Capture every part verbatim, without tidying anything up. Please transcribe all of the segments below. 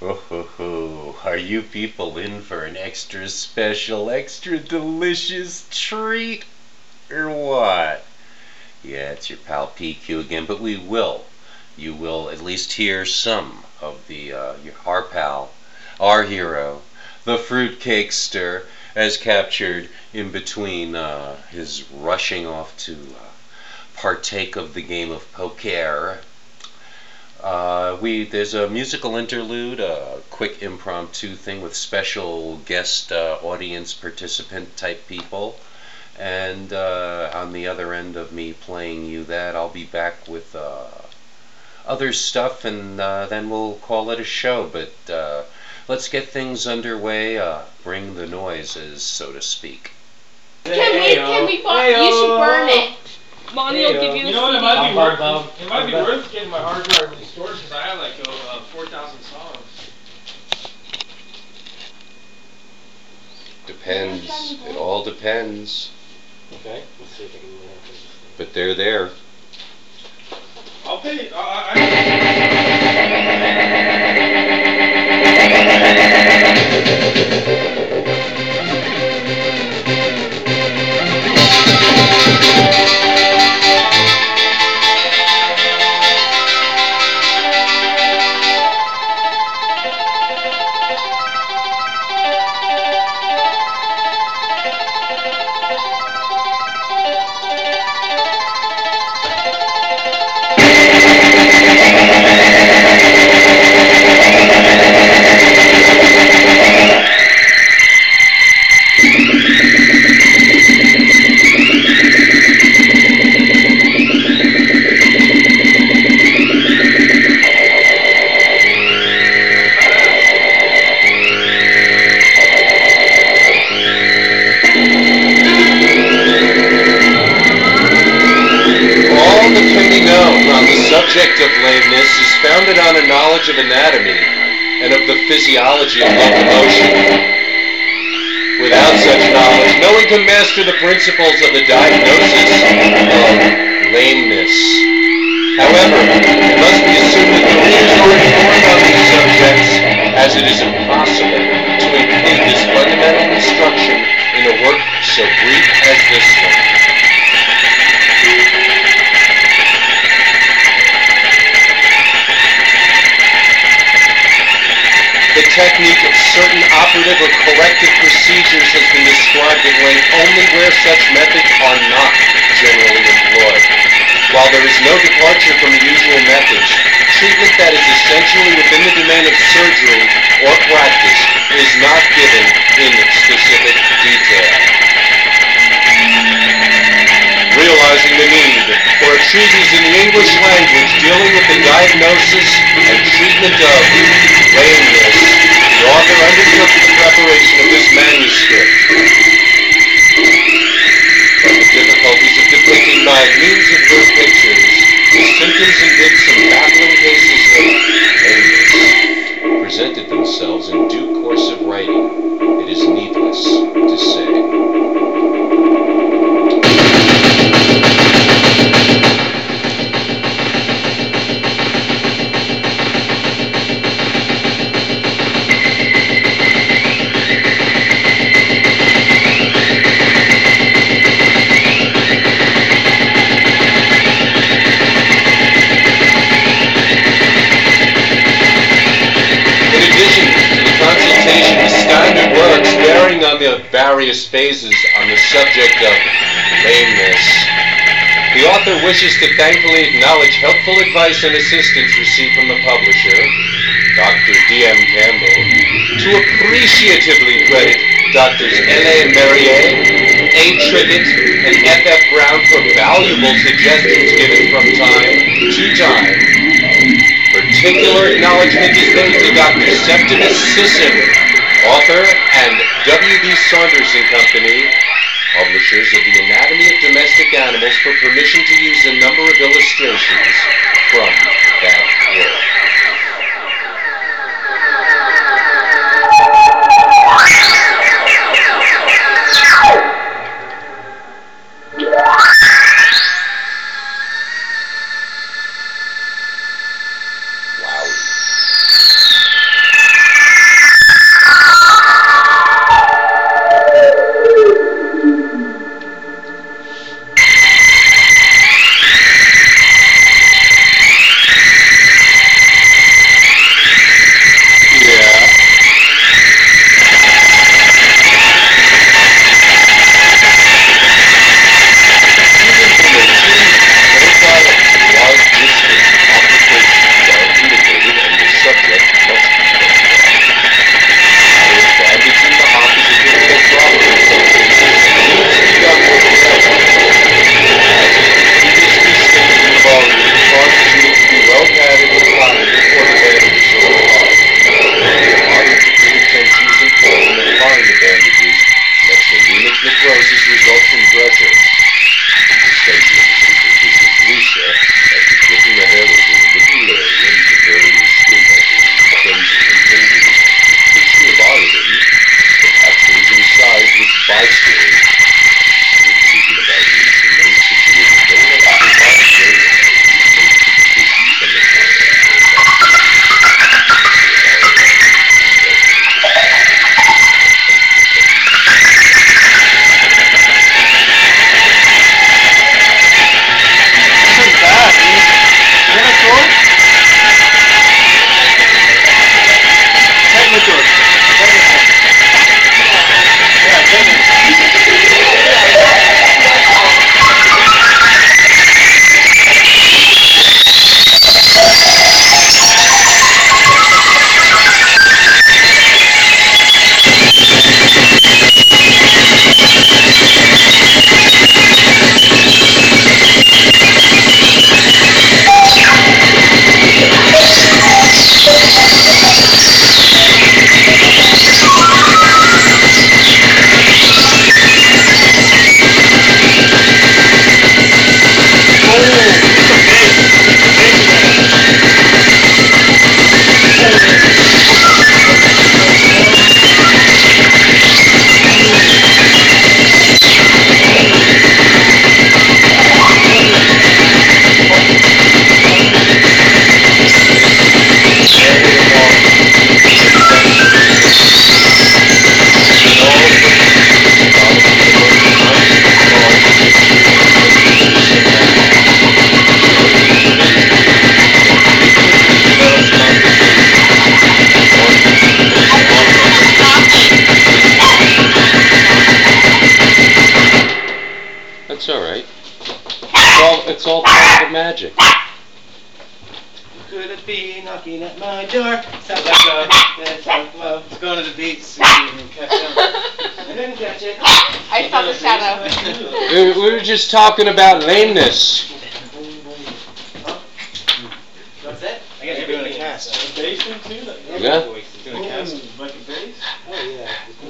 Ho ho ho, are you people in for an extra special, extra delicious treat? Or what? Yeah, it's your pal P Q again, but we will. You will at least hear some of the, uh, your, our pal, our hero, the fruitcakester, as captured in between uh, his rushing off to uh, partake of the game of poker. Uh, we there's a musical interlude, a quick impromptu thing with special guest uh, audience participant type people, and uh, on the other end of me playing you that, I'll be back with uh, other stuff, and uh, then we'll call it a show. But uh, let's get things underway. Uh, bring the noises, so to speak. Can we? Can we? Bar- you should burn it. Monty will give you the You know what, it C D. might be Hard worth, valve. it might be worth getting my hard drive restored because I have like uh, four thousand songs. Depends. It all depends. Okay, let's see if I can remember this thing. But they're there. I'll pay, I, I, subject of lameness is founded on a knowledge of anatomy and of the physiology of locomotion. Without such knowledge, no one can master the principles of the diagnosis of lameness. However, it must be assumed that the readers are informed on these subjects, as it is impossible to include this fundamental instruction in a work so brief as this one. The technique of certain operative or corrective procedures has been described at length only where such methods are not generally employed. While there is no departure from the usual methods, treatment that is essentially within the domain of surgery or practice is not given in specific detail. Realizing the need for a treatise in the English language dealing with the diagnosis and treatment of lameness, the author undertook the preparation of this manuscript. But the difficulties of depicting by means of those pictures the symptoms and some baffling cases of lameness presented themselves in due course of writing, it is needless to say. The various phases on the subject of lameness. The author wishes to thankfully acknowledge helpful advice and assistance received from the publisher, Doctor D M Campbell, to appreciatively credit Doctors L A Merrier, A. Triggett, and F F Brown for valuable suggestions given from time to time. Particular acknowledgement is made to Doctor Septimus Sisson, author, and W B Saunders and Company, publishers of The Anatomy of Domestic Animals, for permission to use a number of illustrations from that work. going to the beach so you can catch them. I didn't catch it. I saw the shadow. We, we were just talking about lameness. What's that? I guess you're doing a cast. A basement too? Yeah. Doing a cast like a bass? Oh yeah.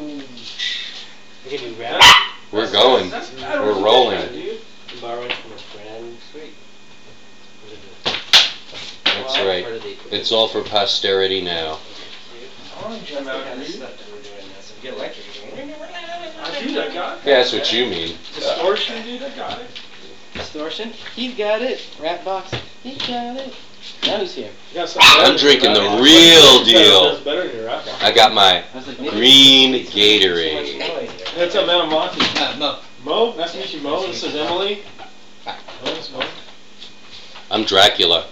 We can do rap. We're going. We're rolling. I'm borrowing from a friend. Sweet. That's right. It's all for posterity now. Get electric. Dude, I got it. Yeah, that's what you mean. Distortion, dude, I got it. Distortion? He's got it. Rap box. He got it. Now who's here? I'm drinking the real deal. That's better than your rap box. I got my green Gatorade. What's up, man? I'm Monty. Uh, Mo. Mo, nice to meet you, Mo. This is Emily. Mo, this is Mo. I'm Dracula.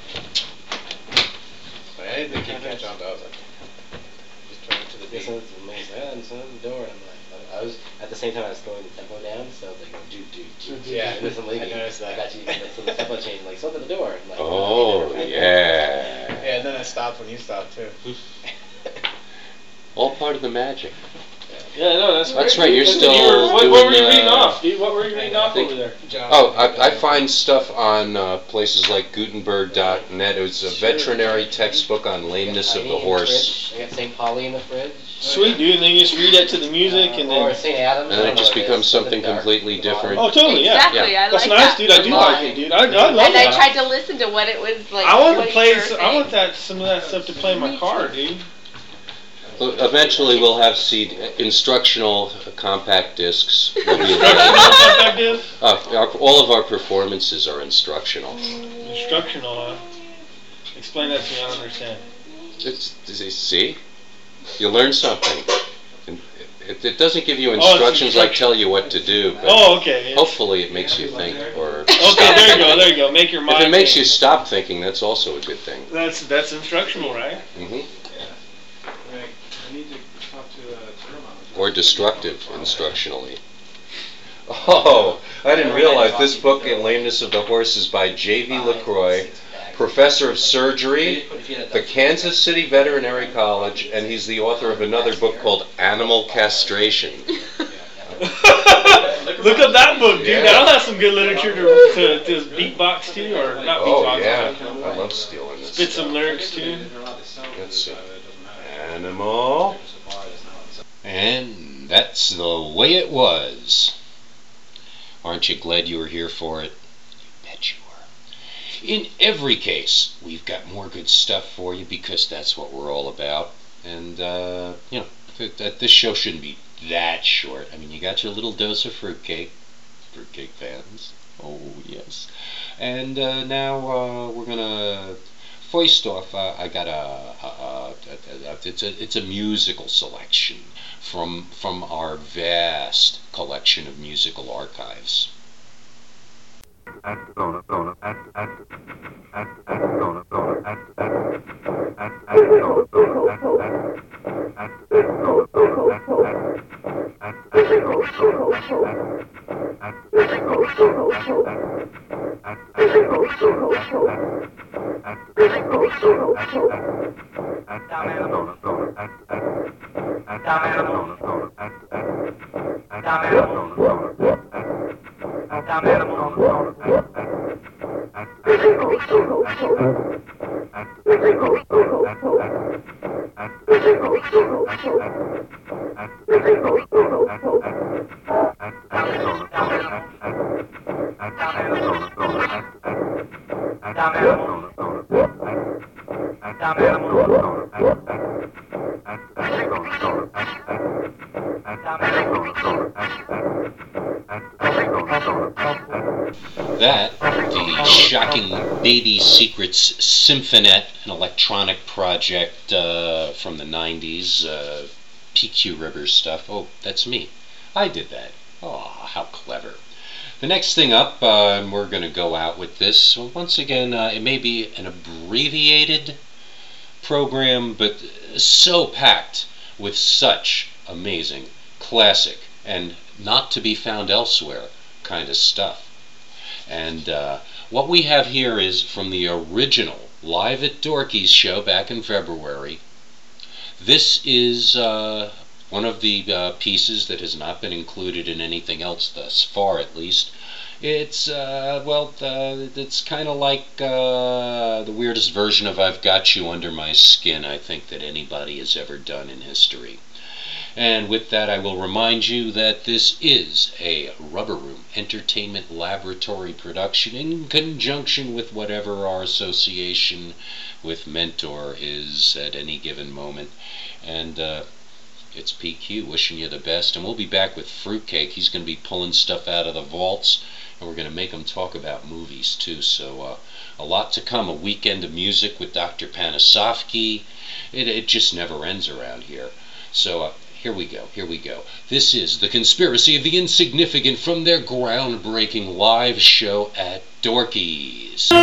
I didn't think he'd catch on to. I was like, just turning to the beat. Listen to the main and listen to the door. And I'm like, I was at the same time I was slowing the tempo down, so I was like, do do do. Yeah, and listen, leaving. I noticed that. I got you. So the tempo changed. Like, slow to the door. I'm like, Oh yeah. Yeah, and then I stopped when you stopped too. All part of the magic. Yeah, no, that's That's great. right, you're And still you were, what, doing, what were you reading uh, off, dude? What were you reading off think- over there? Oh, I, I find stuff on uh, places like Gutenberg dot net. It was a veterinary textbook on lameness of the horse. I got Saint Pauli in the fridge. Sweet, dude. And then you just read that to the music, and Or then. Saint Adam's. And then it just I don't know what becomes is. something dark completely at the bottom. different. Oh, totally, yeah. Exactly, Yeah. I That's like nice, that. dude. I do Line. like it, dude. I, I love And that. I tried to listen to what it was like. I want what to you play. were Some, I saying. want that some of that stuff to play in my Me car, too. dude. Well, eventually, we'll have C D, instructional uh, compact discs. Will be available. Compact disc? uh, our, all of our performances are instructional. Instructional, huh? Explain that to me. I don't understand. It's, see, you learn something. And It, it doesn't give you it's instructions like instruction. tell you what to do, but Oh, okay. Yeah. hopefully it makes you think or Okay, stop there you thinking. go. There you go. Make your mind. If it makes you think. stop thinking, that's also a good thing. That's that's instructional, right? hmm I need to talk to uh, Or destructive, instructionally. Oh, I didn't realize this book, In Lameness of the Horse, is by J V LaCroix, professor of surgery, the Kansas City Veterinary College, and he's the author of another book called Animal Castration. Look up that book, dude. Yeah. That'll have some good literature to, to, to beatbox to, or not Oh, beatbox. yeah. but I love stealing this Spit stuff. some lyrics too. Let's see. Animal. And that's the way it was. Aren't you glad you were here for it? You bet you were. In every case, we've got more good stuff for you because that's what we're all about. And, uh, you know, th- that this show shouldn't be that short. I mean, you got your little dose of fruitcake. Fruitcake fans. Oh, yes. And uh, now uh, we're going to... First off, uh, I got a, a, a, a, a it's a it's a musical selection from from our vast collection of musical archives. That, the shocking Baby Secrets Symphonet, an electronic project uh, from the nineties, uh, P Q Rivers stuff. Oh, that's me. I did that. Oh, how clever. The next thing up, uh, and we're going to go out with this. Well, once again, uh, it may be an abbreviated program, but so packed with such amazing, classic, and not to be found elsewhere kind of stuff. And uh, what we have here is from the original Live at Dorky's show back in February. This is uh, one of the uh, pieces that has not been included in anything else thus far, at least. It's, uh, well, uh, it's kind of like uh, the weirdest version of I've Got You Under My Skin, I think, that anybody has ever done in history. And with that, I will remind you that this is a Rubber Room Entertainment Laboratory production in conjunction with whatever our association with Mentor is at any given moment. And uh, it's P Q wishing you the best. And we'll be back with Fruitcake. He's going to be pulling stuff out of the vaults, and we're going to make him talk about movies too. So uh, a lot to come. A weekend of music with Doctor Panasofsky. It, it just never ends around here. So uh, here we go, here we go. This is The Conspiracy of the Insignificant from their groundbreaking live show at Dorky's.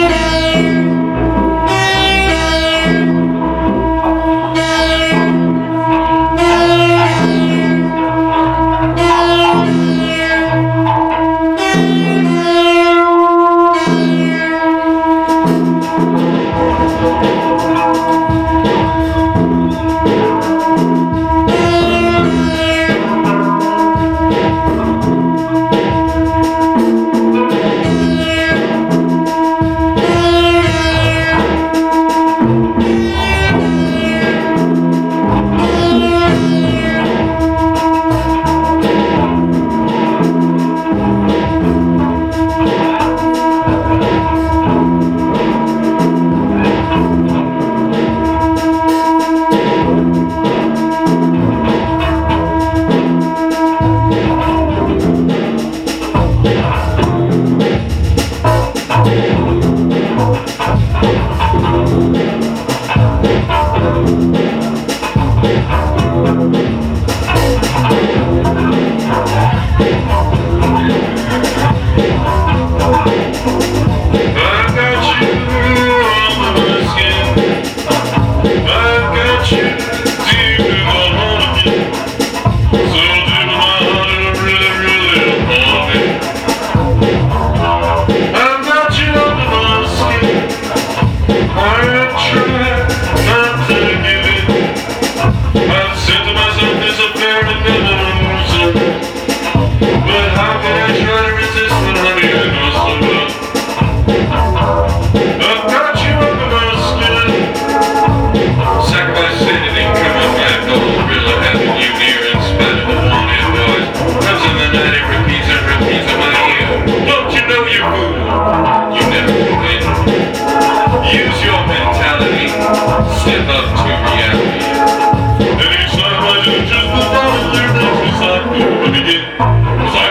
Cause I